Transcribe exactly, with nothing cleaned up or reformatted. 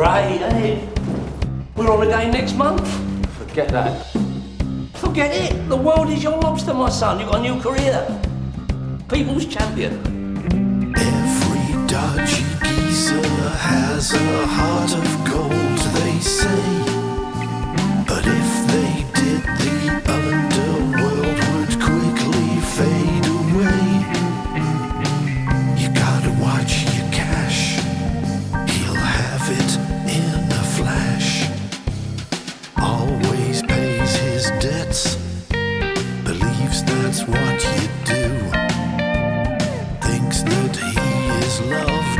Great, ain't it? We're on again next month. Forget that. Forget it. The world is your lobster, my son. You've got a new career. People's champion. Every dodgy geezer has a heart of gold, they say. But if they did, the underworld would quickly fade away. You gotta watch your cash. He'll have it in a flash. Always pays his debts. Believes that's what you do. Thinks that he is loved.